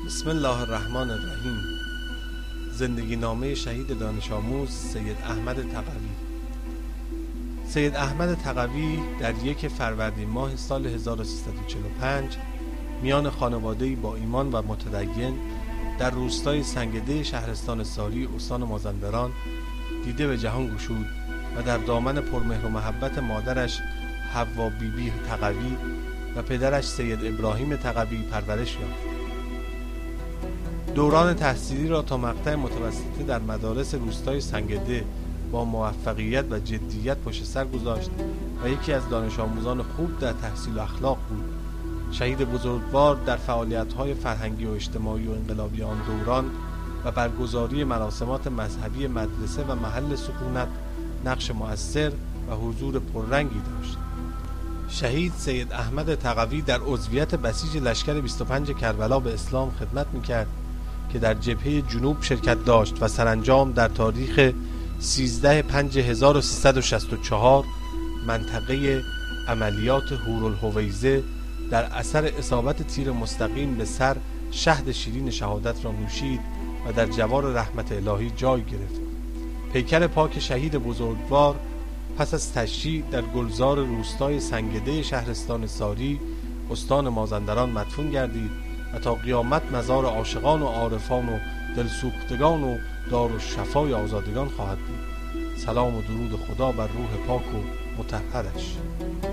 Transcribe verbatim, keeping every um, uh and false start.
بسم الله الرحمن الرحیم. زندگی نامه شهید دانش آموز سید احمد تقوی. سید احمد تقوی در یک فروردین ماه سال هزار و سیصد و چهل و پنج میان خانواده‌ای با ایمان و متدین در روستای سنگده شهرستان ساری استان مازندران دیده به جهان گشود و در دامن پرمهر و محبت مادرش حوا بیبی تقوی و پدرش سید ابراهیم تقوی پرورش یافت. دوران تحصیلی را تا مقطع متوسطه در مدارس روستای سنگده با موفقیت و جدیت پشت سر گذاشت و یکی از دانش آموزان خوب در تحصیل و اخلاق بود. شهید بزرگوار در فعالیت‌های فرهنگی و اجتماعی و انقلابی آن دوران و برگزاری مراسمات مذهبی مدرسه و محل سکونت نقش مؤثر و حضور پررنگی داشت. شهید سید احمد تقوی در عضویت بسیج لشکر بیست و پنج کربلا به اسلام خدمت می‌کرد که در جبهه جنوب شرکت داشت و سرانجام در تاریخ سیزده پنج هزار و سیصد و شصت و چهار منطقه عملیات هورالهویزه در اثر اصابت تیر مستقیم به سر شهد شیرین شهادت را نوشید و در جوار رحمت الهی جای گرفت. پیکر پاک شهید بزرگوار پس از تشییع در گلزار روستای سنگده شهرستان ساری استان مازندران مدفون گردید و تا قیامت مزار عاشقان و عارفان و دلسوختگان و دارالشفای آزادگان خواهد بود. سلام و درود خدا بر روح پاک و مطهرش.